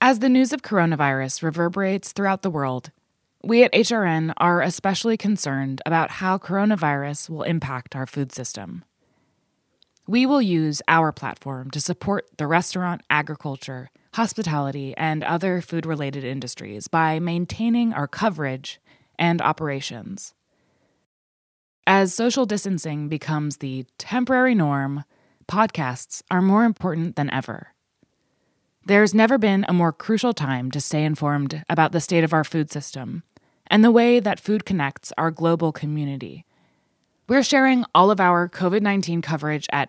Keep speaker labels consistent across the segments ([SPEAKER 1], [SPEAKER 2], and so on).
[SPEAKER 1] As the news of coronavirus reverberates throughout the world, we at HRN are especially concerned about how coronavirus will impact our food system. We will use our platform to support the restaurant, agriculture, hospitality, and other food-related industries by maintaining our coverage and operations. As social distancing becomes the temporary norm, podcasts are more important than ever. There's never been a more crucial time to stay informed about the state of our food system and the way that food connects our global community. We're sharing all of our COVID-19 coverage at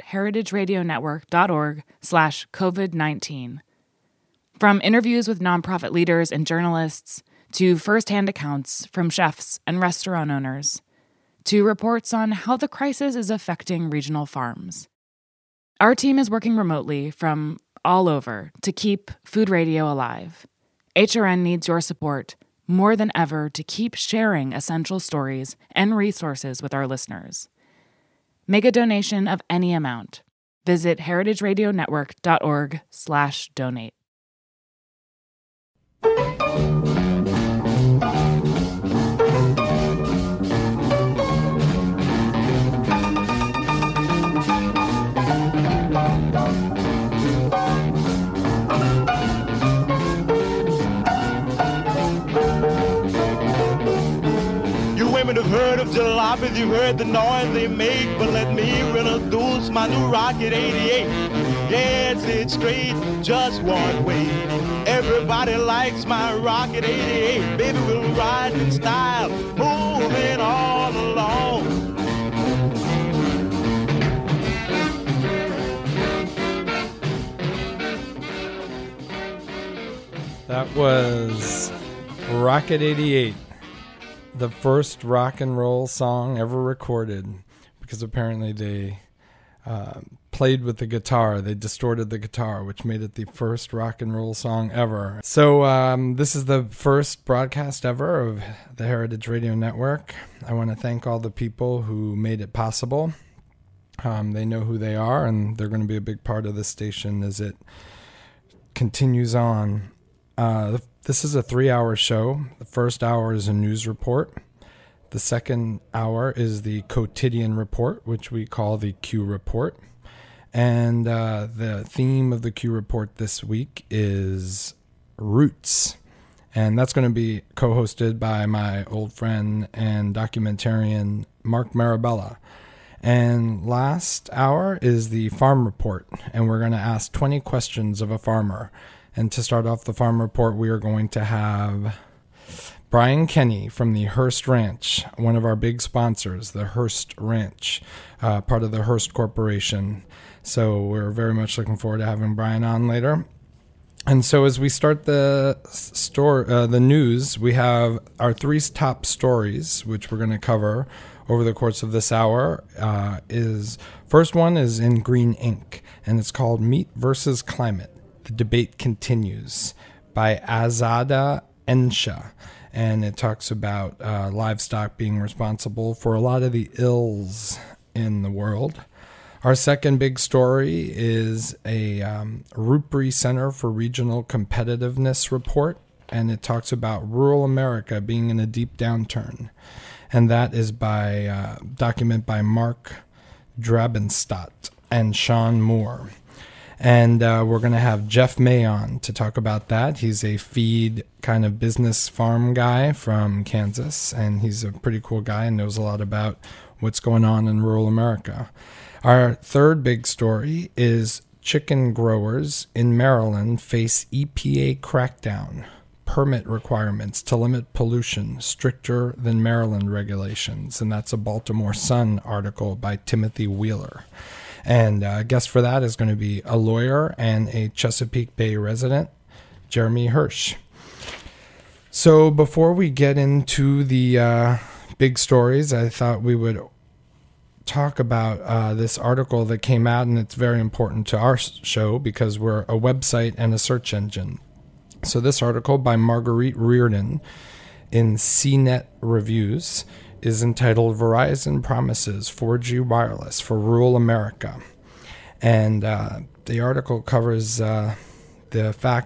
[SPEAKER 1] heritageradionetwork.org/COVID-19. From interviews with nonprofit leaders and journalists, to firsthand accounts from chefs and restaurant owners, to reports on how the crisis is affecting regional farms. Our team is working remotely from all over to keep food radio alive. HRN needs your support more than ever to keep sharing essential stories and resources with our listeners. Make a donation of any amount. Visit heritageradionetwork.org/donate.
[SPEAKER 2] Women have heard of jalopies, you heard the noise they make, but let me introduce my new Rocket 88. Yes, it's straight, just one way. Everybody likes my Rocket 88. Baby, we'll ride in style, moving all along.
[SPEAKER 3] That was Rocket 88. The first rock and roll song ever recorded, because apparently they played with the guitar. They distorted the guitar, which made it the first rock and roll song ever. So this is the first broadcast ever of the Heritage Radio Network. I want to thank all the people who made it possible. They know who they are, and they're going to be a big part of this station as it continues on. This is a 3-hour show. The first hour is a news report. The second hour is the quotidian report, which we call the Q Report. And the theme of the Q Report this week is roots. And that's going to be co-hosted by my old friend and documentarian, Mark Marabella. And last hour is the farm report. And we're going to ask 20 questions of a farmer. And to start off the farm report, we are going to have Brian Kenny from the Hearst Ranch, one of our big sponsors, the Hearst Ranch, part of the Hearst Corporation. So we're very much looking forward to having Brian on later. And so as we start the news, we have our 3 top stories, which we're going to cover over the course of this hour. First one is in green ink, and it's called Meat versus Climate. The Debate Continues by Azada Ensha. And it talks about livestock being responsible for a lot of the ills in the world. Our second big story is a Rupri Center for Regional Competitiveness report. And it talks about rural America being in a deep downturn. And that is by document by Mark Drabenstadt and Sean Moore. And we're going to have Jeff May on to talk about that. He's a feed kind of business farm guy from Kansas, and he's a pretty cool guy and knows a lot about what's going on in rural America. Our third big story is chicken growers in Maryland face EPA crackdown. Permit requirements to limit pollution stricter than Maryland regulations. And that's a Baltimore Sun article by Timothy Wheeler. And a guest for that is going to be a lawyer and a Chesapeake Bay resident, Jeremy Hirsch. So before we get into the big stories, I thought we would talk about this article that came out, and it's very important to our show because we're a website and a search engine. So this article by Marguerite Reardon in CNET Reviews is entitled Verizon Promises 4G Wireless for Rural America. And the article covers the fact that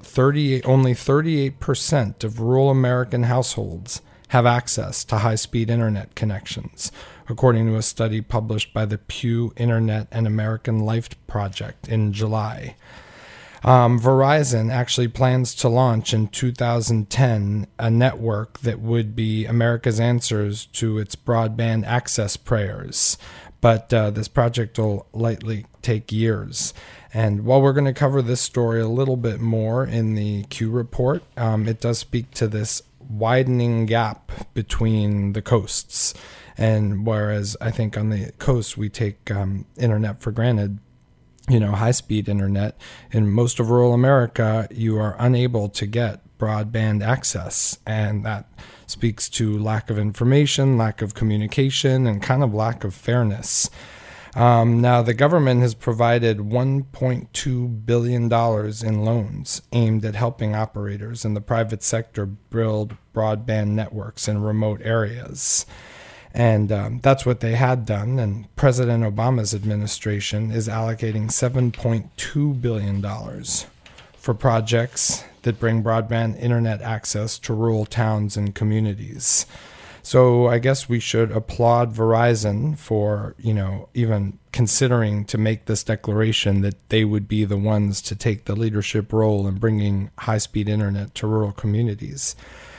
[SPEAKER 3] only 38% of rural American households have access to high-speed internet connections, according to a study published by the Pew Internet and American Life Project in July. Verizon actually plans to launch in 2010 a network that would be America's answers to its broadband access prayers. But this project will likely take years. And while we're going to cover this story a little bit more in the Q report, it does speak to this widening gap between the coasts. And whereas I think on the coast we take internet for granted, high-speed internet, in most of rural America, you are unable to get broadband access. And that speaks to lack of information, lack of communication, and kind of lack of fairness. Now, the government has provided $1.2 billion in loans aimed at helping operators in the private sector build broadband networks in remote areas. And that's what they had done. And President Obama's administration is allocating $7.2 billion for projects that bring broadband internet access to rural towns and communities. So I guess we should applaud Verizon for, even considering to make this declaration that they would be the ones to take the leadership role in bringing high-speed internet to rural communities.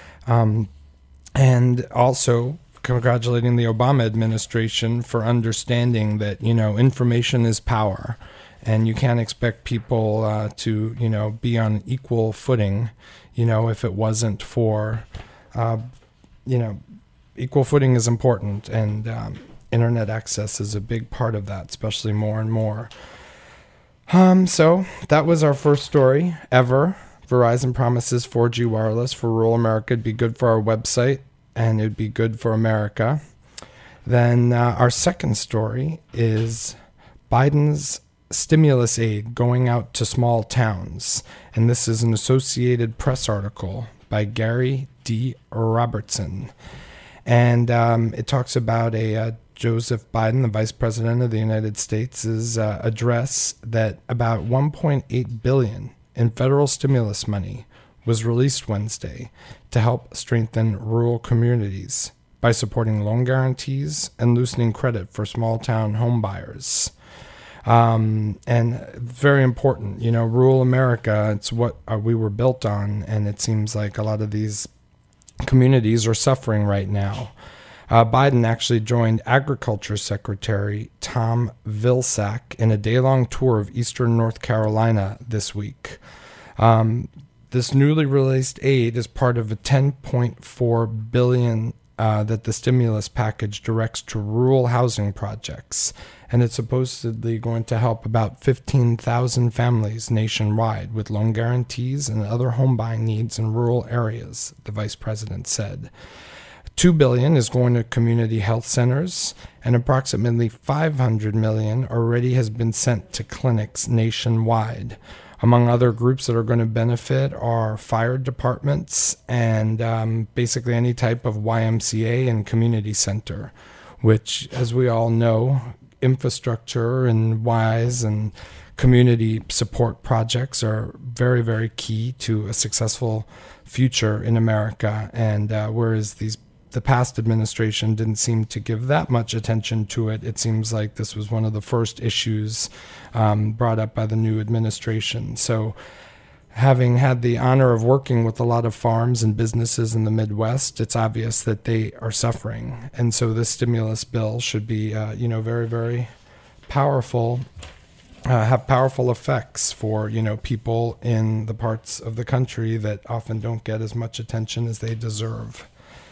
[SPEAKER 3] And also congratulating the Obama administration for understanding that, information is power. And you can't expect people to, be on equal footing, if it wasn't for, equal footing is important, and internet access is a big part of that, especially more and more. So that was our first story ever. Verizon promises 4G wireless for rural America. It'd be good for our website, and it'd be good for America. Then our second story is Biden's stimulus aid going out to small towns. And this is an Associated Press article by Gary D. Robertson. And it talks about Joseph Biden, the Vice President of the United States' address that about $1.8 billion in federal stimulus money was released Wednesday to help strengthen rural communities by supporting loan guarantees and loosening credit for small-town home buyers. And very important, rural America, it's what we were built on, and it seems like a lot of these communities are suffering right now. Biden actually joined Agriculture Secretary Tom Vilsack in a day-long tour of eastern North Carolina this week. This newly released aid is part of a $10.4 billion that the stimulus package directs to rural housing projects, and it's supposedly going to help about 15,000 families nationwide with loan guarantees and other home buying needs in rural areas, the vice president said. $2 billion is going to community health centers, and approximately $500 million already has been sent to clinics nationwide. Among other groups that are going to benefit are fire departments and basically any type of YMCA and community center, which, as we all know, infrastructure and WISE and community support projects are very, very key to a successful future in America. And whereas the past administration didn't seem to give that much attention to it, it seems like this was one of the first issues brought up by the new administration. So having had the honor of working with a lot of farms and businesses in the Midwest, it's obvious that they are suffering. And so this stimulus bill should be, very, very powerful, have powerful effects for, people in the parts of the country that often don't get as much attention as they deserve.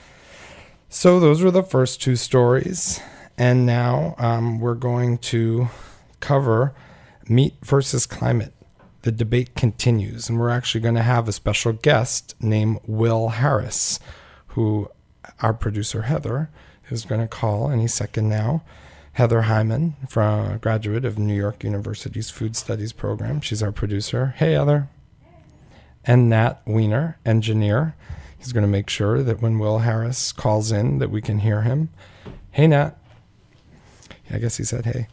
[SPEAKER 3] So those were the first two stories, and now we're going to cover meat versus climate. The debate continues, and we're actually going to have a special guest named Will Harris, who our producer Heather is going to call any second now. Heather Hyman, from a graduate of New York University's Food Studies program. She's our producer. Hey, Heather. And Nat Weiner, engineer. He's going to make sure that when Will Harris calls in that we can hear him. Hey, Nat. I guess he said hey.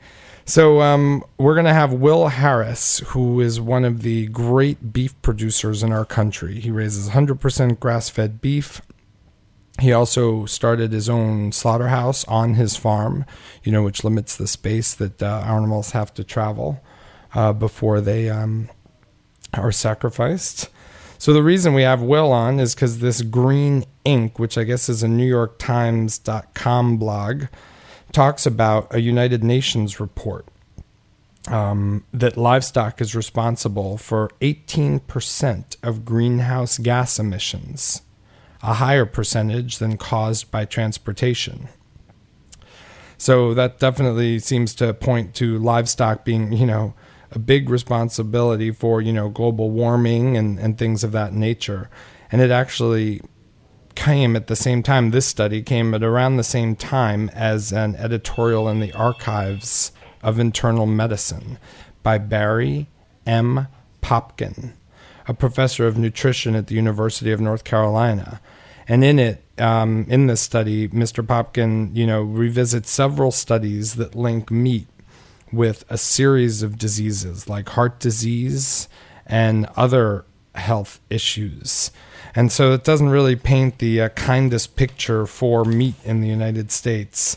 [SPEAKER 3] So we're going to have Will Harris, who is one of the great beef producers in our country. He raises 100% grass-fed beef. He also started his own slaughterhouse on his farm, which limits the space that animals have to travel before they are sacrificed. So the reason we have Will on is because this Green Ink, which I guess is a NewYorkTimes.com blog, talks about a United Nations report that livestock is responsible for 18% of greenhouse gas emissions, a higher percentage than caused by transportation. So that definitely seems to point to livestock being, a big responsibility for, global warming and things of that nature. And it actually came at the same time, this study came at around the same time as an editorial in the Archives of Internal Medicine by Barry M. Popkin, a professor of nutrition at the University of North Carolina. And in it, in this study, Mr. Popkin, revisits several studies that link meat with a series of diseases like heart disease and other health issues. And so it doesn't really paint the kindest picture for meat in the United States.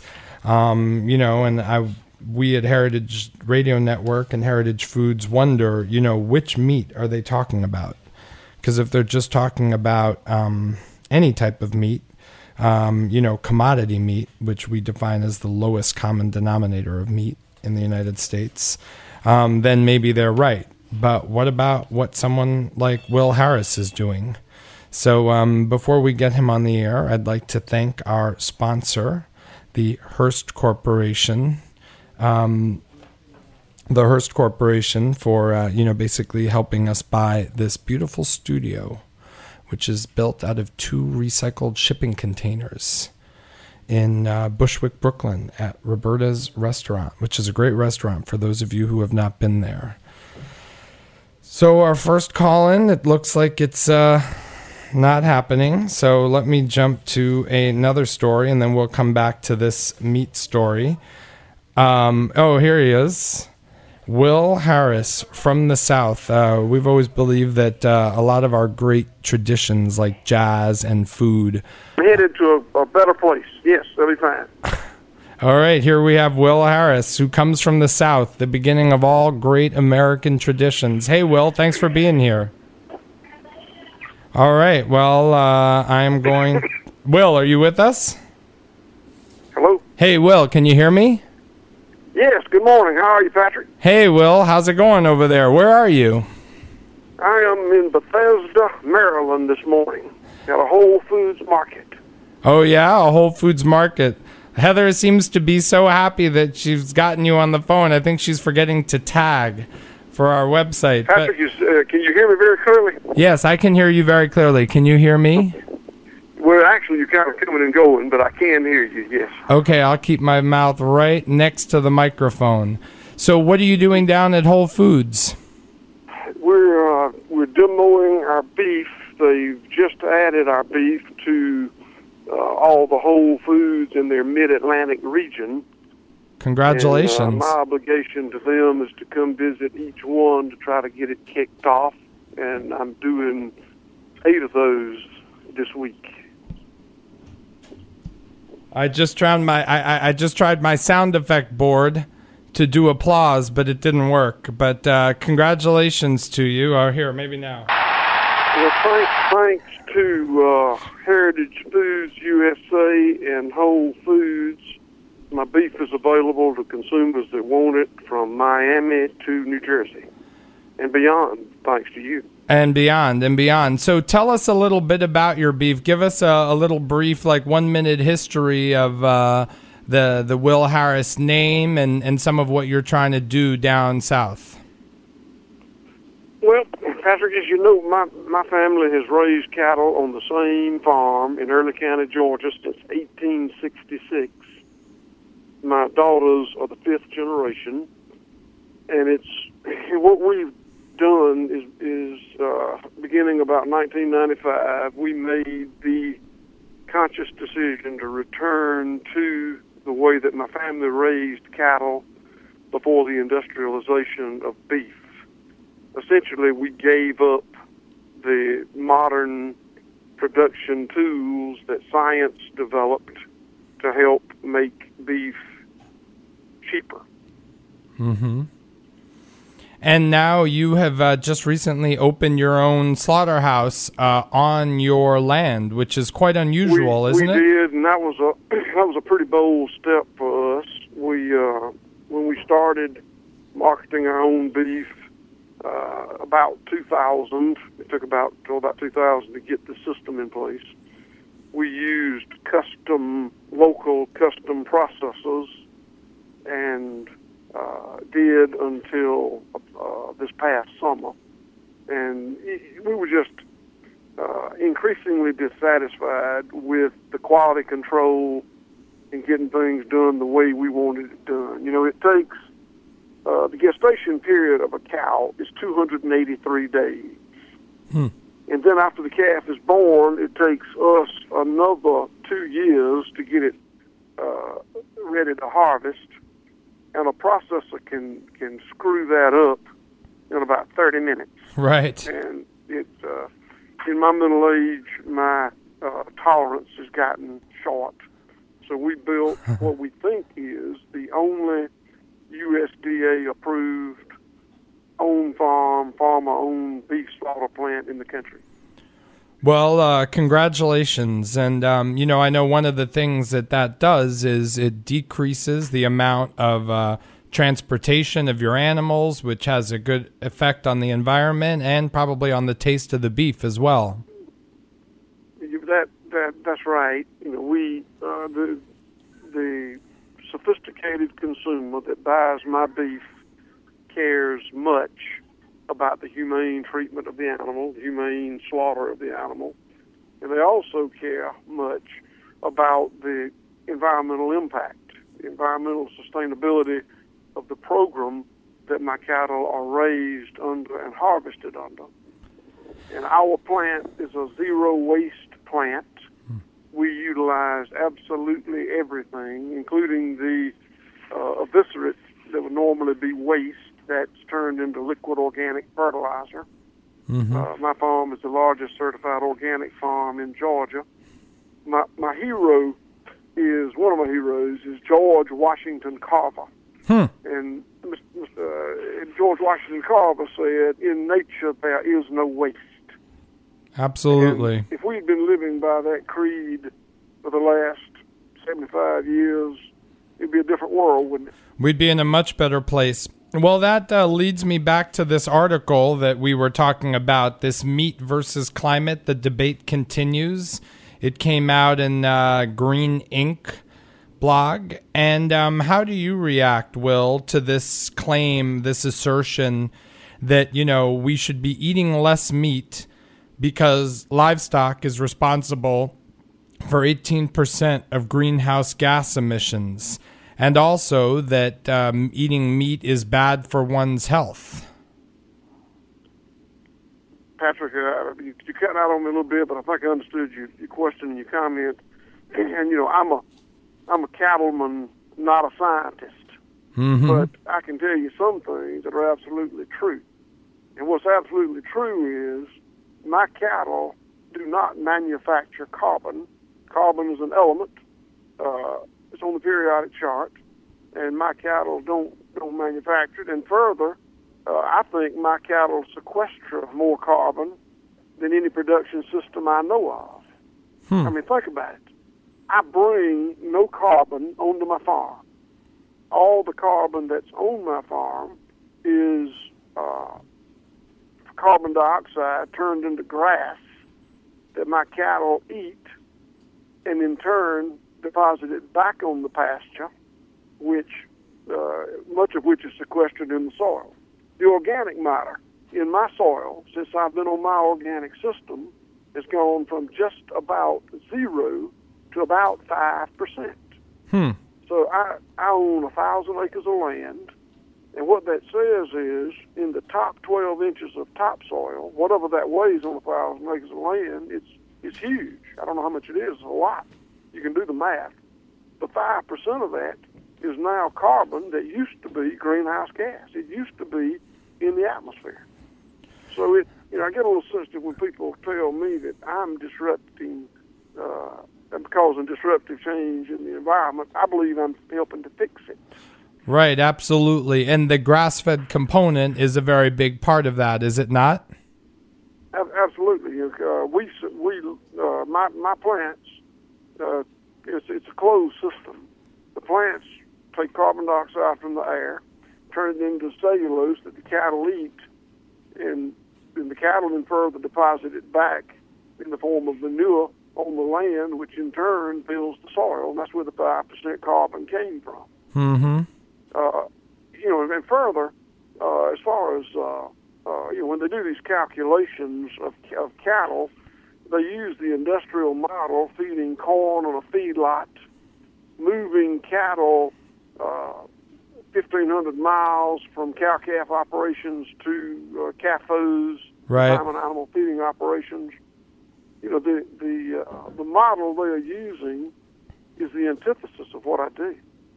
[SPEAKER 3] We at Heritage Radio Network and Heritage Foods wonder, which meat are they talking about? Because if they're just talking about any type of meat, commodity meat, which we define as the lowest common denominator of meat in the United States, then maybe they're right. But what about what someone like Will Harris is doing? So before we get him on the air, I'd like to thank our sponsor, the Hearst Corporation. The Hearst Corporation for, basically helping us buy this beautiful studio, which is built out of 2 recycled shipping containers in Bushwick, Brooklyn at Roberta's Restaurant, which is a great restaurant for those of you who have not been there. So our first call-in, it looks like it's not happening. So let me jump to another story, and then we'll come back to this meat story. Here he is. Will Harris from the South. We've always believed that a lot of our great traditions like jazz and food...
[SPEAKER 4] headed to a better place. Yes, that'll be fine.
[SPEAKER 3] All right, here we have Will Harris, who comes from the South, the beginning of all great American traditions. Hey, Will, thanks for being here. All right, well, I'm going... Will, are you with us?
[SPEAKER 4] Hello?
[SPEAKER 3] Hey, Will, can you hear me?
[SPEAKER 4] Yes, good morning. How are you, Patrick?
[SPEAKER 3] Hey, Will, how's it going over there? Where are you?
[SPEAKER 4] I am in Bethesda, Maryland this morning at a Whole Foods market.
[SPEAKER 3] Oh, yeah, a Whole Foods market. Heather seems to be so happy that she's gotten you on the phone. I think she's forgetting to tag for our website.
[SPEAKER 4] Patrick, can you hear me very clearly?
[SPEAKER 3] Yes, I can hear you very clearly. Can you hear me?
[SPEAKER 4] Well, actually, you're kind of coming and going, but I can hear you, yes.
[SPEAKER 3] Okay, I'll keep my mouth right next to the microphone. So what are you doing down at Whole Foods?
[SPEAKER 4] We're demoing our beef. They've just added our beef to all the Whole Foods in their Mid-Atlantic region.
[SPEAKER 3] Congratulations.
[SPEAKER 4] And, my obligation to them is to come visit each one to try to get it kicked off, and I'm doing 8 of those this week.
[SPEAKER 3] I just tried my sound effect board to do applause, but it didn't work. But congratulations to you. Oh, here, maybe now.
[SPEAKER 4] Well, thanks to Heritage Foods USA and Whole Foods. My beef is available to consumers that want it from Miami to New Jersey and beyond, thanks to you.
[SPEAKER 3] And beyond. So tell us a little bit about your beef. Give us a little brief, 1-minute history of the Will Harris name and some of what you're trying to do down south.
[SPEAKER 4] Well, Patrick, as you know, my family has raised cattle on the same farm in Early County, Georgia since 1866. My daughters are the 5th generation, and it's what we've done is beginning about 1995, we made the conscious decision to return to the way that my family raised cattle before the industrialization of beef. Essentially, we gave up the modern production tools that science developed to help make beef cheaper.
[SPEAKER 3] Mm-hmm. And now you have just recently opened your own slaughterhouse on your land, which is quite unusual, isn't it?
[SPEAKER 4] We did, and that was a pretty bold step for us. When we started marketing our own beef, about 2000, it took about 2000 to get the system in place. We used local custom processors, and did until this past summer. And we were just increasingly dissatisfied with the quality control and getting things done the way we wanted it done. It takes, the gestation period of a cow is 283 days. And then after the calf is born, it takes us another 2 years to get it ready to harvest. And a processor can screw that up in about 30 minutes. Right. And in my middle age, my tolerance has gotten short. So we built what we think is the only USDA-approved, farmer-owned beef slaughter plant in the country.
[SPEAKER 3] Well, congratulations. And, I know one of the things that does is it decreases the amount of transportation of your animals, which has a good effect on the environment and probably on the taste of the beef as well.
[SPEAKER 4] That's right. The sophisticated consumer that buys my beef cares much about the humane treatment of the animal, the humane slaughter of the animal, and they also care much about the environmental impact, the environmental sustainability of the program that my cattle are raised under and harvested under. And our plant is a zero-waste plant. We utilize absolutely everything, including the eviscerate that would normally be waste that's turned into liquid organic fertilizer. Mm-hmm. My farm is the largest certified organic farm in Georgia. One of my heroes is George Washington Carver. And George Washington Carver said, "In nature there is no waste."
[SPEAKER 3] Absolutely.
[SPEAKER 4] And if we'd been living by that creed for the last 75 years, it'd be a different world, wouldn't it?
[SPEAKER 3] We'd be in a much better place. Well, that leads me back to this article that we were talking about, this meat versus climate. The debate continues. It came out in Green Ink blog. And how do you react, Will, to this claim, this assertion that, we should be eating less meat because livestock is responsible for 18% of greenhouse gas emissions, and also that eating meat is bad for one's health?
[SPEAKER 4] Patrick, you cut out on me a little bit, but I think I understood your question and your comment. And I'm a cattleman, not a scientist. Mm-hmm. But I can tell you some things that are absolutely true. And what's absolutely true is my cattle do not manufacture carbon. Carbon is an element. It's on the periodic chart, and my cattle don't manufacture it. And further, I think my cattle sequester more carbon than any production system I know of. I mean, think about it. I bring no carbon onto my farm. All the carbon that's on my farm is carbon dioxide turned into grass that my cattle eat, and in turn deposited back on the pasture, which much of which is sequestered in the soil. The organic matter in my soil, since I've been on my organic system, has gone from just about 0 to about 5%. So I own 1,000 acres of land, and what that says is in the top 12 inches of topsoil, whatever that weighs on 1,000 acres of land, it's huge. I don't know how much it is. It's a lot. You can do the math. But 5% of that is now carbon that used to be greenhouse gas. It used to be in the atmosphere. So I get a little sensitive when people tell me that I'm disrupting, I'm causing disruptive change in the environment. I believe I'm helping to fix it.
[SPEAKER 3] Right, absolutely. And the grass-fed component is a very big part of that, is it not?
[SPEAKER 4] Absolutely. My plants, it's a closed system. The plants take carbon dioxide from the air, turn it into cellulose that the cattle eat, and the cattle then further deposit it back in the form of manure on the land, which in turn fills the soil, and that's where the 5% carbon came from.
[SPEAKER 3] Mm-hmm.
[SPEAKER 4] And further, as far as when they do these calculations of cattle, they use the industrial model, feeding corn on a feedlot, moving cattle 1,500 miles from cow-calf operations to CAFOs,
[SPEAKER 3] right,
[SPEAKER 4] animal feeding operations. The model they are using is the antithesis of what I do.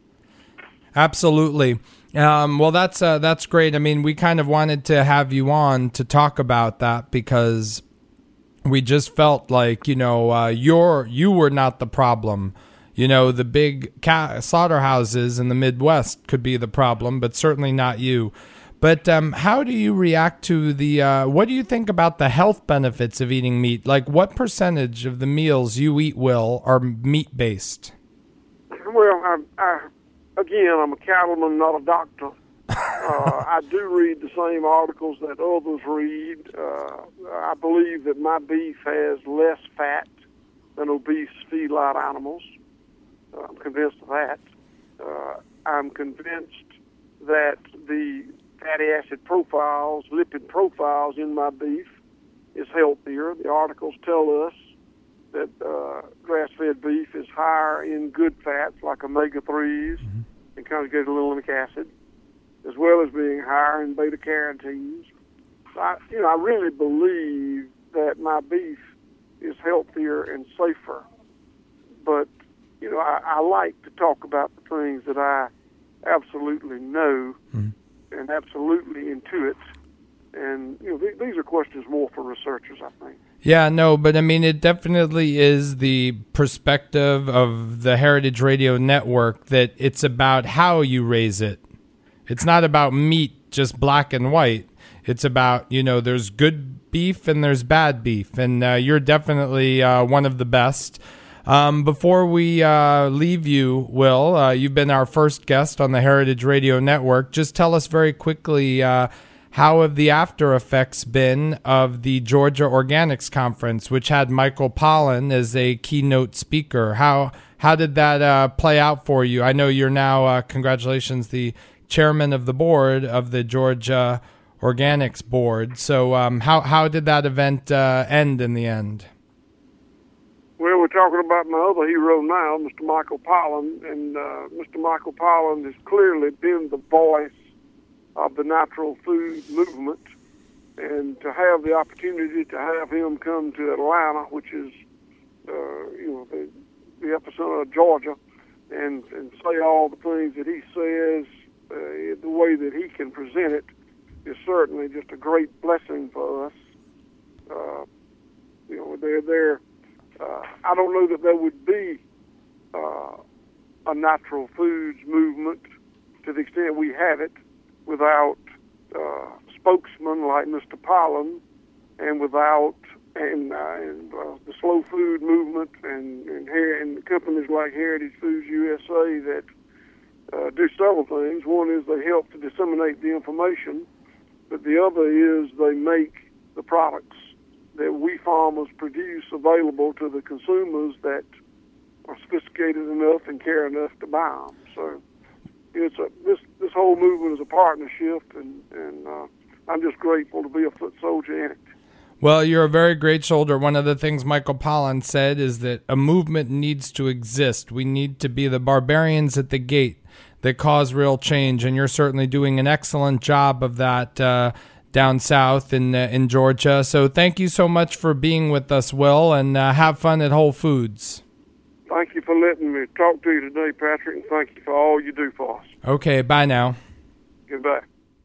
[SPEAKER 3] Absolutely. Well, that's great. I mean, we kind of wanted to have you on to talk about that because we just felt like, you were not the problem. The big slaughterhouses in the Midwest could be the problem, but certainly not you. But how do you react to what do you think about the health benefits of eating meat? Like, what percentage of the meals you eat, Will, are meat-based?
[SPEAKER 4] Well, I'm a cattleman, not a doctor. I do read the same articles that others read. I believe that my beef has less fat than obese feedlot animals. I'm convinced of that. I'm convinced that the fatty acid profiles, lipid profiles in my beef is healthier. The articles tell us that grass-fed beef is higher in good fats like omega-3s and conjugated linolenic acid, as well as being higher in beta-carotenes. So I really believe that my beef is healthier and safer. But, I like to talk about the things that I absolutely know and absolutely intuit. And, these are questions more for researchers, I think.
[SPEAKER 3] Yeah, no, but I mean, it definitely is the perspective of the Heritage Radio Network that it's about how you raise it. It's not about meat, just black and white. It's about, there's good beef and there's bad beef, and you're definitely one of the best. Before we leave you, Will, you've been our first guest on the Heritage Radio Network. Just tell us very quickly, how have the after effects been of the Georgia Organics Conference, which had Michael Pollan as a keynote speaker? How did that play out for you? I know you're now, congratulations, the chairman of the board of the Georgia Organics Board. So how did that event end in the end?
[SPEAKER 4] Well, we're talking about my other hero now, Mr. Michael Pollan, and Mr. Michael Pollan has clearly been the voice of the natural food movement, and to have the opportunity to have him come to Atlanta, which is, the epicenter of Georgia, and say all the things that he says, the way that he can present it, is certainly just a great blessing for us. I don't know that there would be a natural foods movement to the extent we have it without spokesmen like Mr. Pollan, and without the slow food movement and companies like Heritage Foods USA that do several things. One is they help to disseminate the information, but the other is they make the products that we farmers produce available to the consumers that are sophisticated enough and care enough to buy them. So this whole movement is a partnership, and I'm just grateful to be a foot soldier in it.
[SPEAKER 3] Well, you're a very great soldier. One of the things Michael Pollan said is that a movement needs to exist. We need to be the barbarians at the gate that cause real change, and you're certainly doing an excellent job of that down south in Georgia. So thank you so much for being with us, Will, and have fun at Whole Foods.
[SPEAKER 4] Thank you for letting me talk to you today, Patrick, and thank you for all you do for us.
[SPEAKER 3] Okay, bye now.
[SPEAKER 4] Goodbye.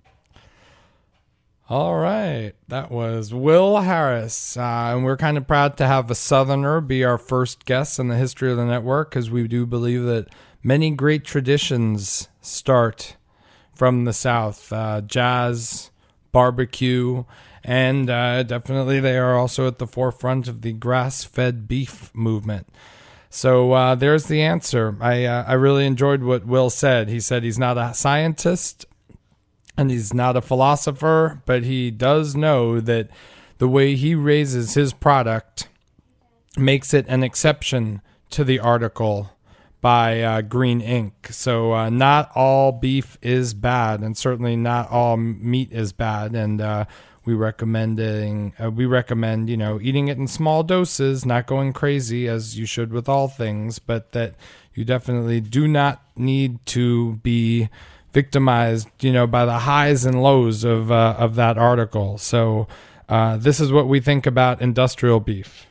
[SPEAKER 3] All right, that was Will Harris, and we're kind of proud to have a Southerner be our first guest in the history of the network, because we do believe that many great traditions start from the South, jazz, barbecue, and definitely they are also at the forefront of the grass-fed beef movement. So there's the answer. I really enjoyed what Will said. He said he's not a scientist and he's not a philosopher, but he does know that the way he raises his product makes it an exception to the article by Green Ink. So not all beef is bad, and certainly not all meat is bad. And we recommend eating it in small doses, not going crazy as you should with all things, but that you definitely do not need to be victimized, by the highs and lows of that article. So this is what we think about industrial beef.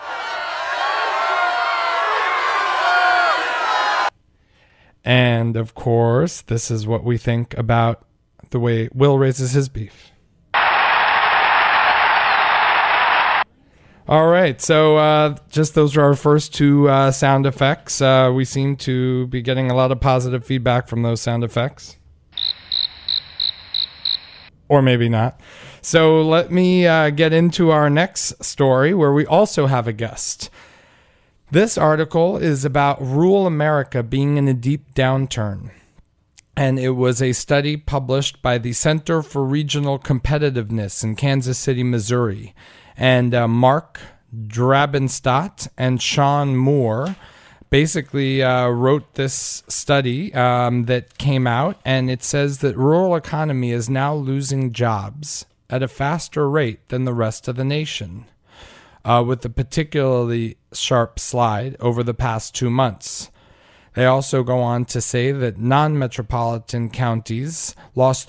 [SPEAKER 3] And of course, this is what we think about the way Will raises his beef. All right, so just those are our first two sound effects. We seem to be getting a lot of positive feedback from those sound effects. Or maybe not. So let me get into our next story, where we also have a guest. This article is about rural America being in a deep downturn. And it was a study published by the Center for Regional Competitiveness in Kansas City, Missouri. And Mark Drabenstadt and Sean Moore basically wrote this study that came out, and it says that rural economy is now losing jobs at a faster rate than the rest of the nation, with a particularly sharp slide over the past 2 months. They also go on to say that non-metropolitan counties lost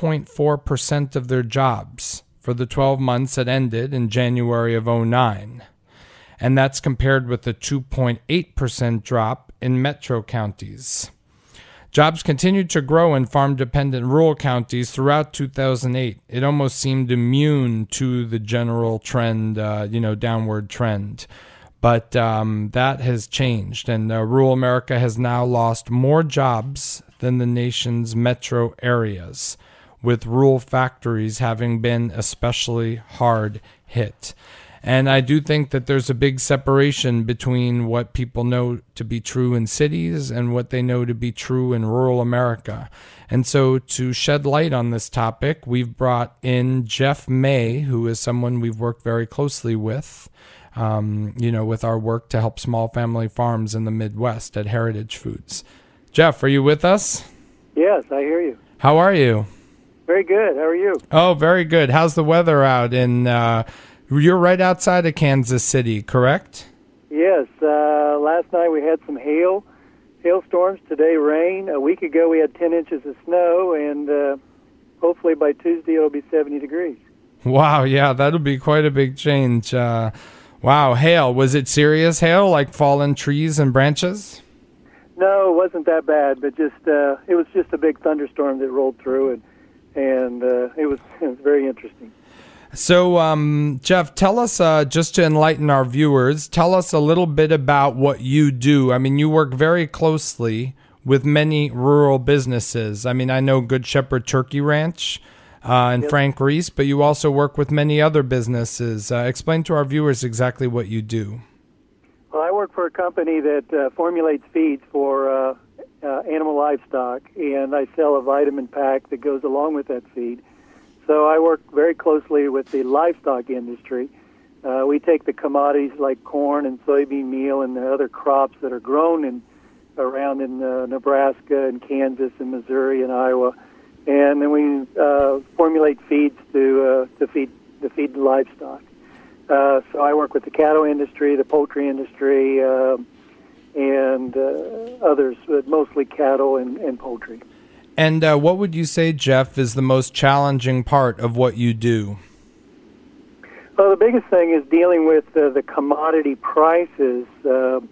[SPEAKER 3] 3.4% of their jobs for the 12 months that ended in January of 2009. And that's compared with the 2.8% drop in metro counties. Jobs continued to grow in farm-dependent rural counties throughout 2008. It almost seemed immune to the general trend, downward trend. But that has changed, and rural America has now lost more jobs than the nation's metro areas, with rural factories having been especially hard hit. And I do think that there's a big separation between what people know to be true in cities and what they know to be true in rural America. And so to shed light on this topic, we've brought in Jeff May, who is someone we've worked very closely with, with our work to help small family farms in the Midwest at Heritage Foods. Jeff, are you with us?
[SPEAKER 5] Yes, I hear you.
[SPEAKER 3] How are you?
[SPEAKER 5] Very good. How are you?
[SPEAKER 3] Oh, very good. How's the weather out? You're right outside of Kansas City, correct?
[SPEAKER 5] Yes. Last night we had some hailstorms. Today rain. A week ago we had 10 inches of snow, and hopefully by Tuesday it'll be 70 degrees.
[SPEAKER 3] Wow, yeah, that'll be quite a big change. Wow, hail. Was it serious hail, like fallen trees and branches?
[SPEAKER 5] No, it wasn't that bad, but it was just a big thunderstorm that rolled through, and it was very interesting.
[SPEAKER 3] So, Jeff, tell us, just to enlighten our viewers, tell us a little bit about what you do. I mean, you work very closely with many rural businesses. I mean, I know Good Shepherd Turkey Ranch and yep. Frank Reese, but you also work with many other businesses. Explain to our viewers exactly what you do.
[SPEAKER 5] Well, I work for a company that formulates feeds for animal livestock, and I sell a vitamin pack that goes along with that feed. So I work very closely with the livestock industry. We take the commodities like corn and soybean meal and the other crops that are grown around in Nebraska and Kansas and Missouri and Iowa, and then we formulate feeds to feed the livestock. So I work with the cattle industry, the poultry industry, and others, but mostly cattle and poultry.
[SPEAKER 3] And what would you say, Jeff, is the most challenging part of what you do?
[SPEAKER 5] Well, the biggest thing is dealing with the commodity prices.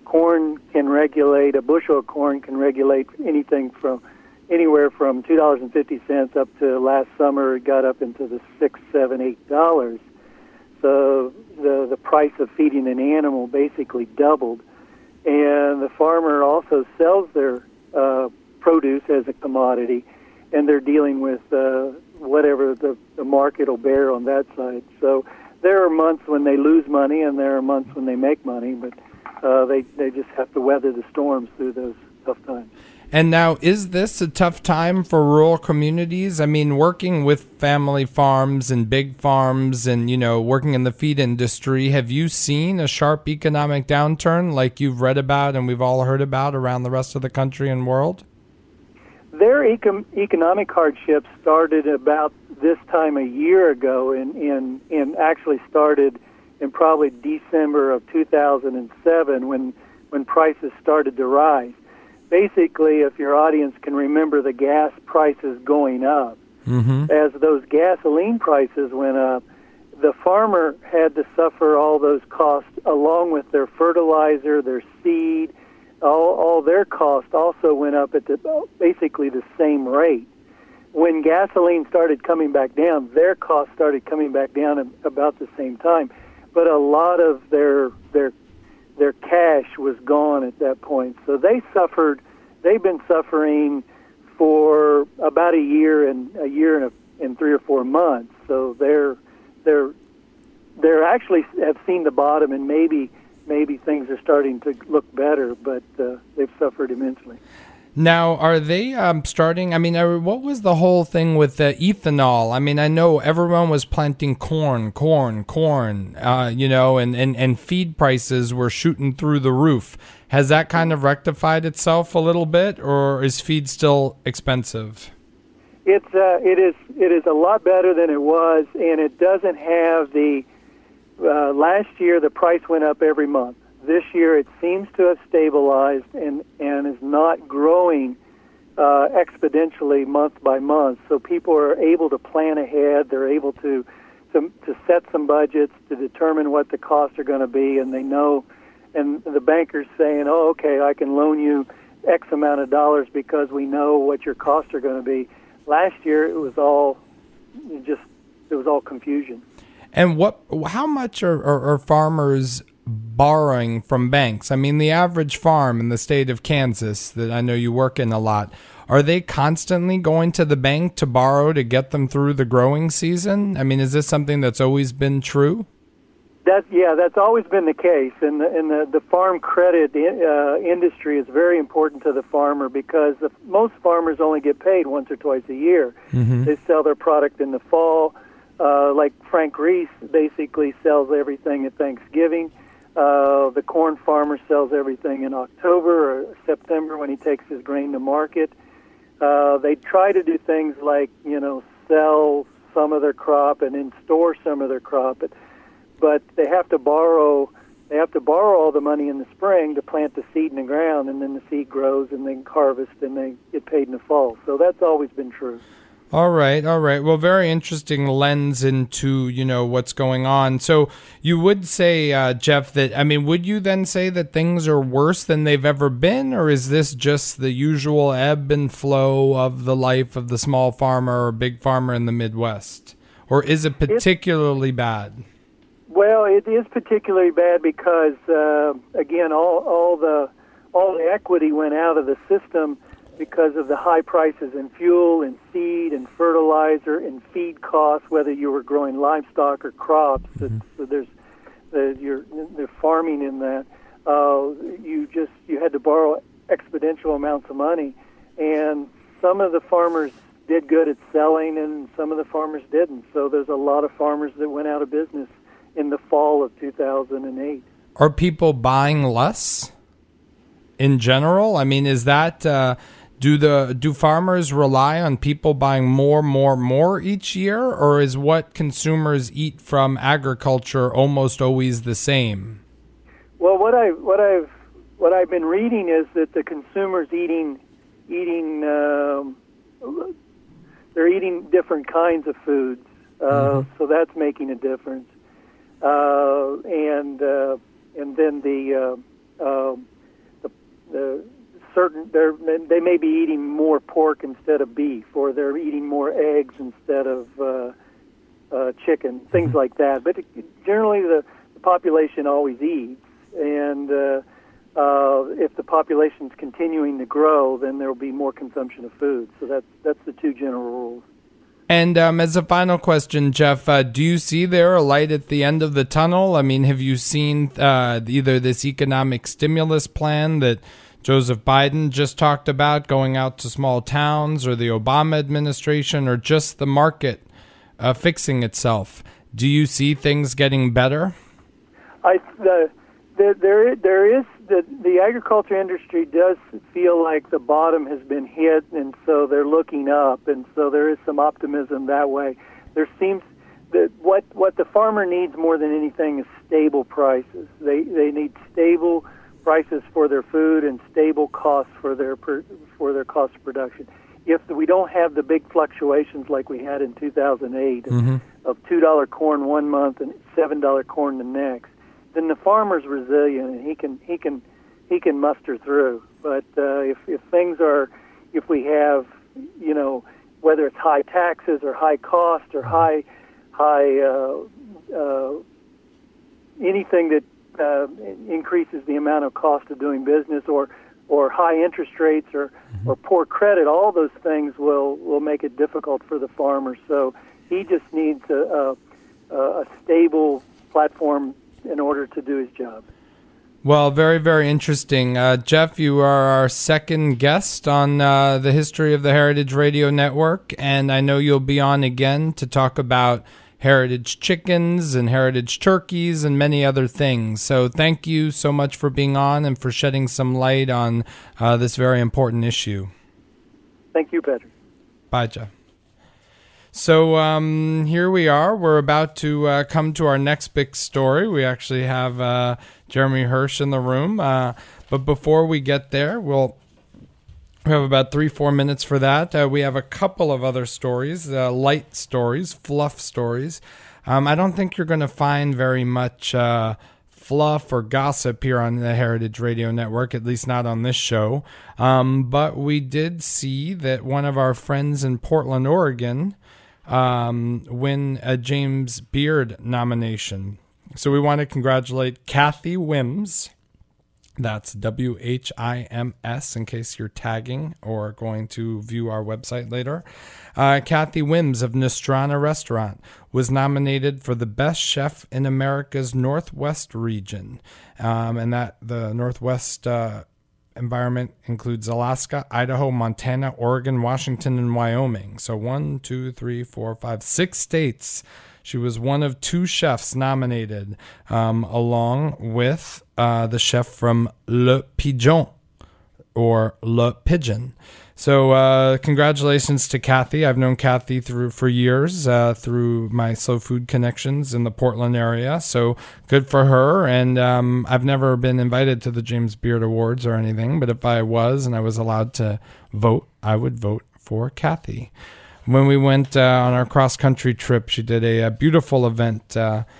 [SPEAKER 5] corn can regulate, a bushel of corn can regulate anything from anywhere from $2.50 up to last summer it got up into the $6, $7, $8. So the price of feeding an animal basically doubled. And the farmer also sells their produce as a commodity, and they're dealing with whatever the market will bear on that side. So there are months when they lose money, and there are months when they make money, but they just have to weather the storms through those tough times.
[SPEAKER 3] And now, is this a tough time for rural communities? I mean, working with family farms and big farms and, working in the feed industry, have you seen a sharp economic downturn like you've read about and we've all heard about around the rest of the country and world?
[SPEAKER 5] Their economic hardship started about this time a year ago and actually started in probably December of 2007 when prices started to rise. Basically, if your audience can remember the gas prices going up, as those gasoline prices went up, the farmer had to suffer all those costs along with their fertilizer, their seed, all their costs also went up at basically the same rate. When gasoline started coming back down, their costs started coming back down at about the same time. But a lot of their cash was gone at that point. So they've been suffering for about a year and 3 or 4 months. So they're actually have seen the bottom, and maybe things are starting to look better, but they've suffered immensely.
[SPEAKER 3] Now, are they starting? I mean, what was the whole thing with the ethanol? I mean, I know everyone was planting corn, and feed prices were shooting through the roof. Has that kind of rectified itself a little bit, or is feed still expensive?
[SPEAKER 5] It is a lot better than it was, and it doesn't have the. Last year, the price went up every month. This year, it seems to have stabilized and is not growing exponentially month by month. So people are able to plan ahead. They're able to set some budgets to determine what the costs are going to be, and they know. And the banker's saying, "Oh, okay, I can loan you X amount of dollars because we know what your costs are going to be." Last year, it was all confusion.
[SPEAKER 3] And how much are farmers borrowing from banks? I mean, the average farm in the state of Kansas that I know you work in a lot, are they constantly going to the bank to borrow to get them through the growing season? I mean, is this something that's always been true?
[SPEAKER 5] That's always been the case, and the farm credit industry is very important to the farmer because most farmers only get paid once or twice a year. Mm-hmm. They sell their product in the fall. Like Frank Reese basically sells everything at Thanksgiving. The corn farmer sells everything in October or September when he takes his grain to market. They try to do things like, sell some of their crop and then store some of their crop, but they have to borrow. They have to borrow all the money in the spring to plant the seed in the ground, and then the seed grows and then harvest and they get paid in the fall. So that's always been true.
[SPEAKER 3] All right. Well, very interesting lens into, what's going on. So you would say, Jeff, would you then say that things are worse than they've ever been, or is this just the usual ebb and flow of the life of the small farmer or big farmer in the Midwest? Or is it particularly bad?
[SPEAKER 5] Well, it is particularly bad because, again, all the equity went out of the system because of the high prices in fuel and seed and fertilizer and feed costs, whether you were growing livestock or crops. Mm-hmm. So there's the farming in that. You had to borrow exponential amounts of money, and some of the farmers did good at selling, and some of the farmers didn't. So there's a lot of farmers that went out of business in the fall of 2008. Are
[SPEAKER 3] people buying less in general? I mean, is that do farmers rely on people buying more each year, or is what consumers eat from agriculture almost always the same?
[SPEAKER 5] Well, what I've been reading is that the consumers eating they're eating different kinds of foods, so that's making a difference. And then they may be eating more pork instead of beef, or they're eating more eggs instead of chicken, things like that. But generally, the population always eats, and if the population's continuing to grow, then there will be more consumption of food. So that's the two general rules.
[SPEAKER 3] And as a final question, Jeff, do you see there a light at the end of the tunnel? I mean, have you seen either this economic stimulus plan that Joseph Biden just talked about going out to small towns, or the Obama administration, or just the market fixing itself? Do you see things getting better?
[SPEAKER 5] There is the agriculture industry does feel like the bottom has been hit, and so they're looking up, and so there is some optimism that way. There seems that what the farmer needs more than anything is stable prices. They need stable prices for their food and stable costs for their cost of production. If we don't have the big fluctuations like we had in 2008 of $2 corn one month and $7 corn the next, then the farmer's resilient and he can muster through. But if we have, whether it's high taxes or high cost or high anything that increases the amount of cost of doing business, or high interest rates, or poor credit, all those things will make it difficult for the farmer. So he just needs a stable platform in order to do his job.
[SPEAKER 3] Well, very, very interesting. Jeff, you are our second guest on the history of the Heritage Radio Network, and I know you'll be on again to talk about heritage chickens and heritage turkeys and many other things. So thank you so much for being on and for shedding some light on this very important issue.
[SPEAKER 5] Thank you, Patrick.
[SPEAKER 3] Bye, Jeff. So here we are. We're about to come to our next big story. We actually have Jeremy Hirsch in the room. But before we get there, we have about 3-4 minutes for that. We have a couple of other stories, light stories, fluff stories. I don't think you're going to find very much fluff or gossip here on the Heritage Radio Network, at least not on this show. But we did see that one of our friends in Portland, Oregon, win a James Beard nomination. So we want to congratulate Kathy Wims. That's WHIMS, in case you're tagging or going to view our website later. Kathy Wims of Nostrana Restaurant was nominated for the Best Chef in America's Northwest region. And that the Northwest environment includes Alaska, Idaho, Montana, Oregon, Washington, and Wyoming. So 6 states. She was one of 2 chefs nominated, along with the chef from Le Pigeon, or Le Pigeon. So congratulations to Kathy. I've known Kathy for years through my Slow Food connections in the Portland area. So good for her. And I've never been invited to the James Beard Awards or anything, but if I was and I was allowed to vote, I would vote for Kathy. When we went on our cross-country trip, she did a beautiful event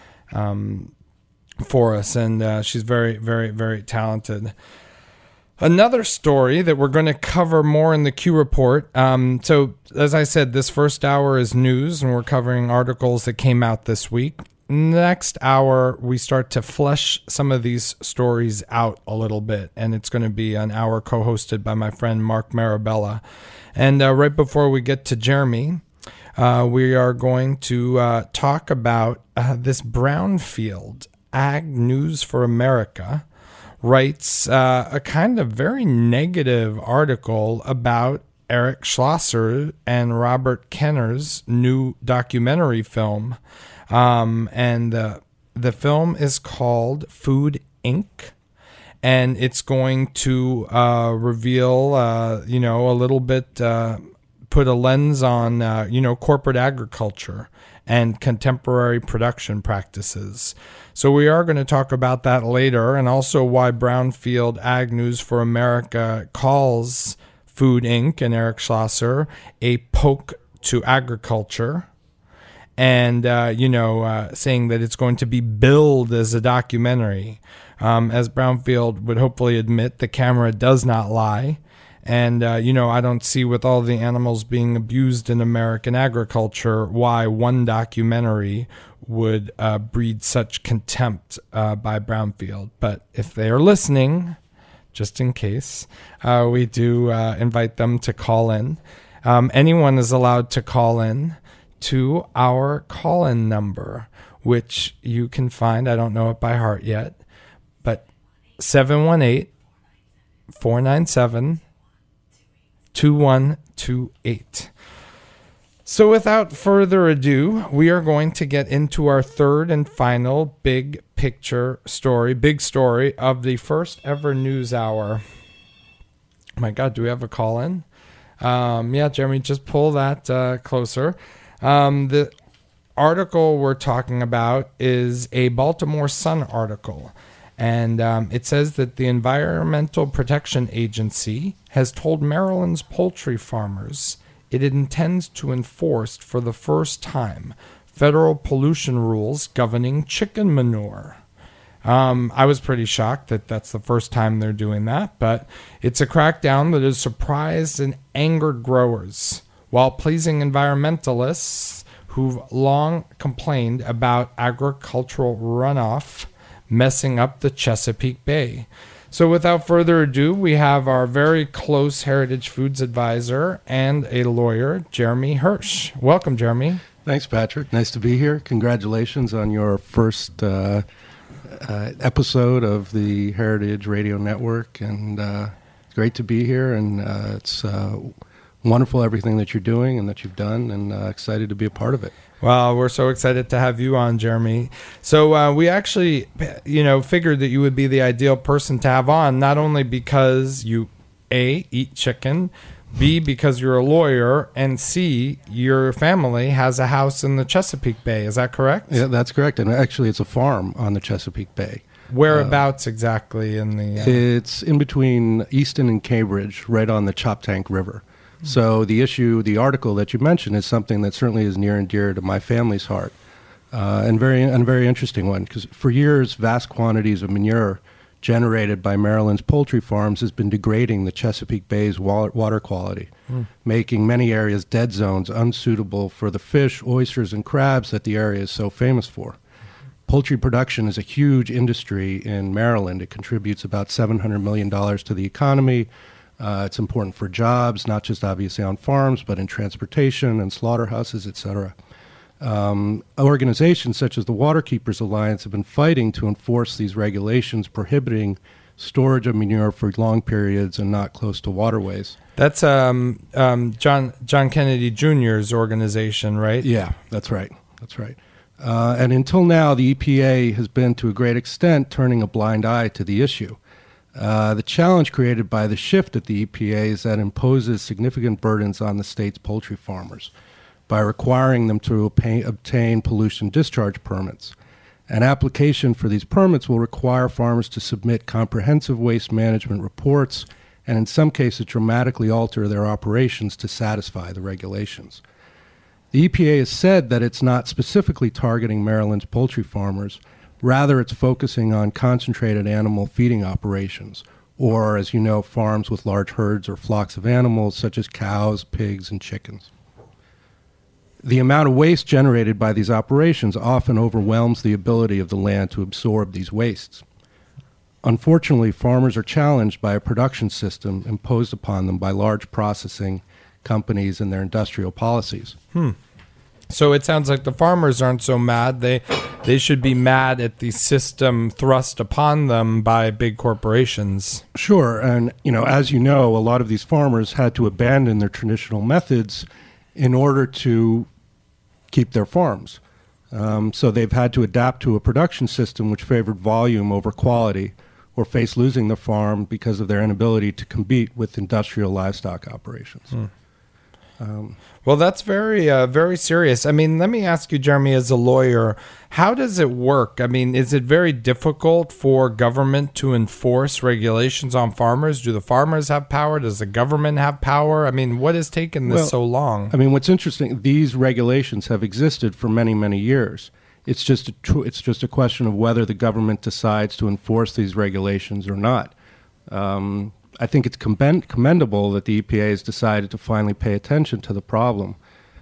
[SPEAKER 3] for us, and she's very, very, very talented. Another story that we're going to cover more in the Q Report. So, as I said, this first hour is news, and we're covering articles that came out this week. Next hour, we start to flesh some of these stories out a little bit, and it's going to be an hour co-hosted by my friend Mark Marabella. And right before we get to Jeremy, we are going to talk about this Brownfield. Ag News for America writes a kind of very negative article about Eric Schlosser and Robert Kenner's new documentary film. And the film is called Food Inc., and it's going to reveal, a little bit, put a lens on, corporate agriculture and contemporary production practices. So we are going to talk about that later, and also why Brownfield Ag News for America calls Food Inc. and Eric Schlosser a poke to agriculture. and saying that it's going to be billed as a documentary. As Brownfield would hopefully admit, the camera does not lie. And, I don't see, with all the animals being abused in American agriculture, why one documentary would breed such contempt by Brownfield. But if they are listening, just in case, we do invite them to call in. Anyone is allowed to call in to our call-in number, which you can find, I don't know it by heart yet, but 718-497-2128. So without further ado, we are going to get into our third and final big story of the first ever news hour. Oh my God, do we have a call in? Yeah, Jeremy, just pull that closer. The article we're talking about is a Baltimore Sun article. And it says that the Environmental Protection Agency has told Maryland's poultry farmers it intends to enforce for the first time federal pollution rules governing chicken manure. I was pretty shocked that that's the first time they're doing that, but it's a crackdown that has surprised and angered growers while pleasing environmentalists who've long complained about agricultural runoff messing up the Chesapeake Bay. So without further ado, we have our very close Heritage Foods advisor and a lawyer, Jeremy Hirsch. Welcome, Jeremy.
[SPEAKER 6] Thanks, Patrick. Nice to be here. Congratulations on your first episode of the Heritage Radio Network, and it's great to be here, and it's wonderful everything that you're doing and that you've done, and excited to be a part of it.
[SPEAKER 3] Well, we're so excited to have you on, Jeremy. So we actually, figured that you would be the ideal person to have on, not only because you, A, eat chicken, B, because you're a lawyer, and C, your family has a house in the Chesapeake Bay. Is that correct?
[SPEAKER 6] Yeah, that's correct. And actually, it's a farm on the Chesapeake Bay.
[SPEAKER 3] Whereabouts exactly in the...
[SPEAKER 6] It's in between Easton and Cambridge, right on the Choptank River. So the article that you mentioned is something that certainly is near and dear to my family's heart, and a very interesting one, because for years, vast quantities of manure generated by Maryland's poultry farms has been degrading the Chesapeake Bay's water quality, making many areas dead zones unsuitable for the fish, oysters, and crabs that the area is so famous for. Poultry production is a huge industry in Maryland. It contributes about $700 million to the economy. It's important for jobs, not just obviously on farms, but in transportation and slaughterhouses, etc. Organizations such as the Waterkeepers Alliance have been fighting to enforce these regulations prohibiting storage of manure for long periods and not close to waterways.
[SPEAKER 3] That's John Kennedy Jr.'s organization, right?
[SPEAKER 6] Yeah, that's right. That's right. And until now, the EPA has been, to a great extent, turning a blind eye to the issue. The challenge created by the shift at the EPA is that it imposes significant burdens on the state's poultry farmers by requiring them to obtain pollution discharge permits. An application for these permits will require farmers to submit comprehensive waste management reports and in some cases dramatically alter their operations to satisfy the regulations. The EPA has said that it's not specifically targeting Maryland's poultry farmers. Rather, it's focusing on concentrated animal feeding operations, or, as you know, farms with large herds or flocks of animals such as cows, pigs, and chickens. The amount of waste generated by these operations often overwhelms the ability of the land to absorb these wastes. Unfortunately, farmers are challenged by a production system imposed upon them by large processing companies and their industrial policies.
[SPEAKER 3] So it sounds like the farmers aren't so mad. They should be mad at the system thrust upon them by big corporations.
[SPEAKER 6] Sure, and as you know, a lot of these farmers had to abandon their traditional methods in order to keep their farms. So they've had to adapt to a production system which favored volume over quality, or face losing the farm because of their inability to compete with industrial livestock operations.
[SPEAKER 3] Well, that's very, very serious. I mean, let me ask you, Jeremy, as a lawyer, how does it work? I mean, is it very difficult for government to enforce regulations on farmers? Do the farmers have power? Does the government have power? I mean, what has taken this so long?
[SPEAKER 6] I mean, what's interesting, these regulations have existed for many, many years. It's just a question of whether the government decides to enforce these regulations or not. I think it's commendable that the EPA has decided to finally pay attention to the problem.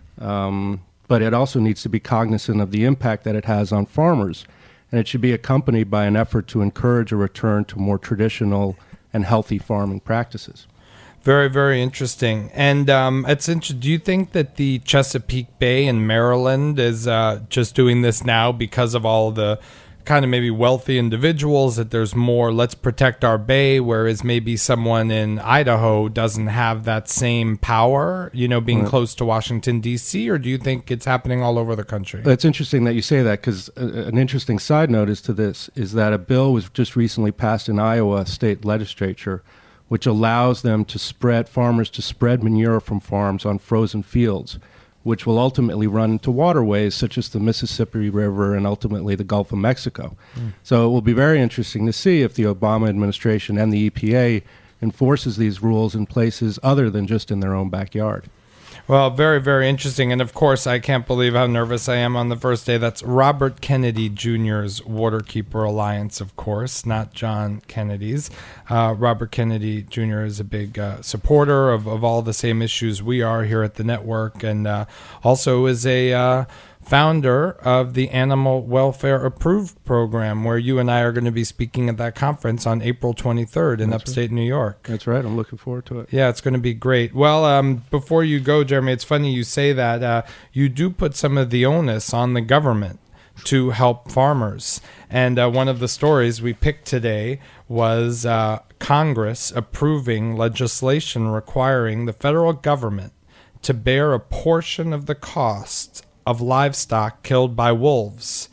[SPEAKER 6] But it also needs to be cognizant of the impact that it has on farmers. And it should be accompanied by an effort to encourage a return to more traditional and healthy farming practices.
[SPEAKER 3] Very, very interesting. And do you think that the Chesapeake Bay in Maryland is just doing this now because of all the kind of maybe wealthy individuals, that there's more, let's protect our bay, whereas maybe someone in Idaho doesn't have that same power, being close to Washington, D.C., or do you think it's happening all over the country?
[SPEAKER 6] It's interesting that you say that, because an interesting side note to this is that a bill was just recently passed in Iowa state legislature, which allows them to farmers to spread manure from farms on frozen fields, which will ultimately run into waterways such as the Mississippi River and ultimately the Gulf of Mexico. So it will be very interesting to see if the Obama administration and the EPA enforces these rules in places other than just in their own backyard.
[SPEAKER 3] Well, very, very interesting. And of course, I can't believe how nervous I am on the first day. That's Robert Kennedy Jr.'s Waterkeeper Alliance, of course, not John Kennedy's. Robert Kennedy Jr. is a big supporter of all the same issues we are here at the network, and also is a founder of the Animal Welfare Approved program, where you and I are going to be speaking at that conference on April 23rd in upstate New York.
[SPEAKER 6] That's right. I'm looking forward to it.
[SPEAKER 3] Yeah, it's going to be great. Well, before you go, Jeremy, it's funny you say that. You do put some of the onus on the government to help farmers. And one of the stories we picked today was Congress approving legislation requiring the federal government to bear a portion of the cost of livestock killed by wolves,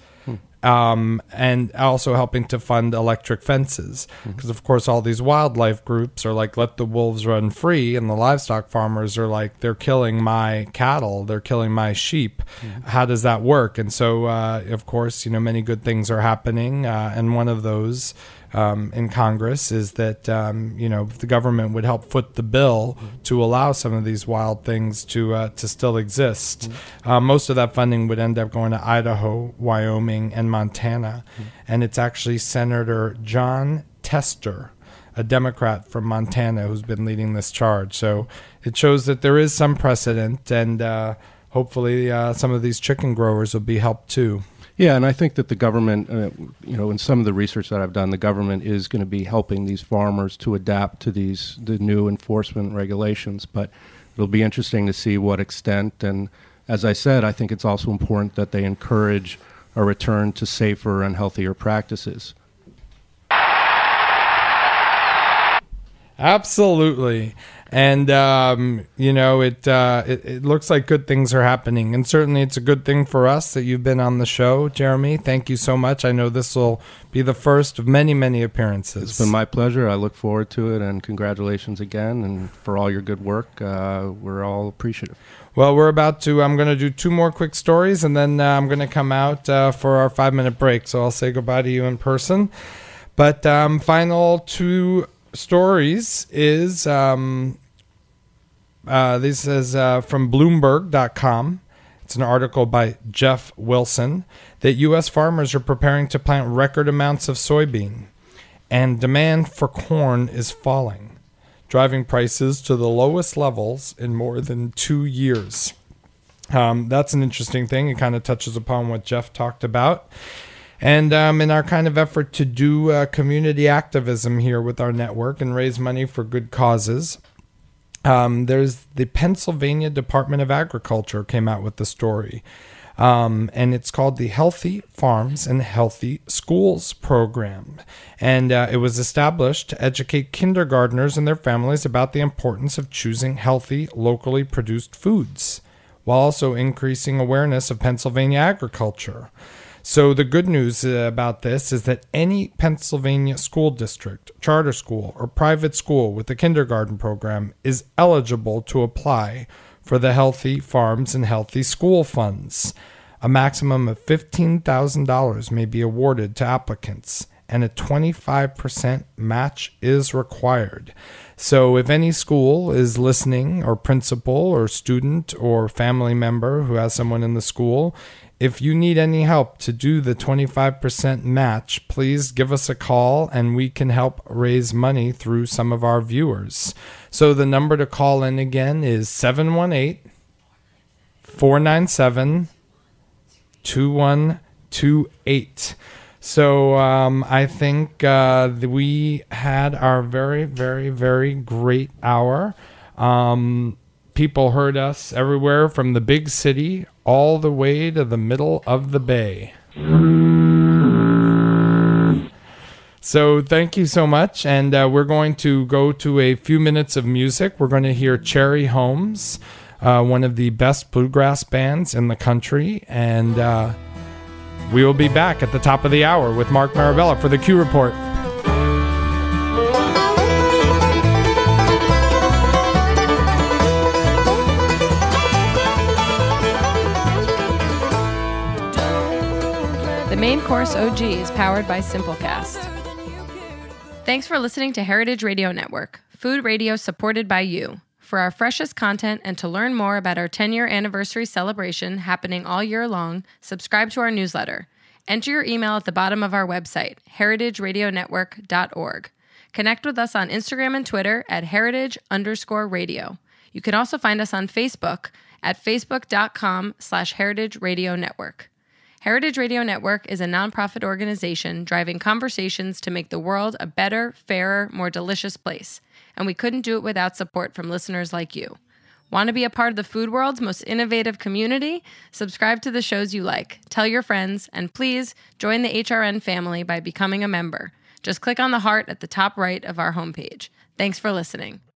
[SPEAKER 3] and also helping to fund electric fences. Because, of course, all these wildlife groups are like, let the wolves run free, and the livestock farmers are like, they're killing my cattle, they're killing my sheep. How does that work? And so, of course, many good things are happening, and one of those in Congress is that, if the government would help foot the bill to allow some of these wild things to still exist. Most of that funding would end up going to Idaho, Wyoming, and Montana. And it's actually Senator John Tester, a Democrat from Montana, who's been leading this charge. So it shows that there is some precedent, and hopefully some of these chicken growers will be helped too.
[SPEAKER 6] Yeah, and I think that the government, in some of the research that I've done, the government is going to be helping these farmers to adapt to the new enforcement regulations. But it'll be interesting to see what extent. And as I said, I think it's also important that they encourage a return to safer and healthier practices.
[SPEAKER 3] Absolutely. And, it looks like good things are happening. And certainly it's a good thing for us that you've been on the show, Jeremy. Thank you so much. I know this will be the first of many, many appearances.
[SPEAKER 6] It's been my pleasure. I look forward to it. And congratulations again. And for all your good work, we're all appreciative.
[SPEAKER 3] Well, I'm going to do two more quick stories, and then I'm going to come out for our 5-minute break. So I'll say goodbye to you in person. But final two stories is this is from Bloomberg.com. It's an article by Jeff Wilson that U.S. farmers are preparing to plant record amounts of soybean, and demand for corn is falling, driving prices to the lowest levels in more than 2 years. That's an interesting thing. It kind of touches upon what Jeff talked about. And in our kind of effort to do community activism here with our network and raise money for good causes, there's the Pennsylvania Department of Agriculture came out with the story. And it's called the Healthy Farms and Healthy Schools program. And it was established to educate kindergartners and their families about the importance of choosing healthy, locally produced foods, while also increasing awareness of Pennsylvania agriculture. So the good news about this is that any Pennsylvania school district, charter school, or private school with a kindergarten program is eligible to apply for the Healthy Farms and Healthy School Funds. A maximum of $15,000 may be awarded to applicants, and a 25% match is required. So if any school is listening, or principal or student or family member who has someone in the school, if you need any help to do the 25% match, please give us a call and we can help raise money through some of our viewers. So the number to call in again is 718-497-2128. So I think we had our very, very, very great hour. People heard us everywhere from the big city all the way to the middle of the bay. So thank you so much. And we're going to go to a few minutes of music. We're going to hear Cherry Holmes, one of the best bluegrass bands in the country. And we will be back at the top of the hour with Mark Marabella for the Q Report.
[SPEAKER 7] The Main Course OG is powered by Simplecast. Thanks for listening to Heritage Radio Network, food radio supported by you. For our freshest content and to learn more about our 10-year anniversary celebration happening all year long, subscribe to our newsletter. Enter your email at the bottom of our website, heritageradionetwork.org. Connect with us on Instagram and Twitter at heritage_radio. You can also find us on Facebook at facebook.com/Heritage Radio Network. Heritage Radio Network is a nonprofit organization driving conversations to make the world a better, fairer, more delicious place. And we couldn't do it without support from listeners like you. Want to be a part of the food world's most innovative community? Subscribe to the shows you like, tell your friends, and please join the HRN family by becoming a member. Just click on the heart at the top right of our homepage. Thanks for listening.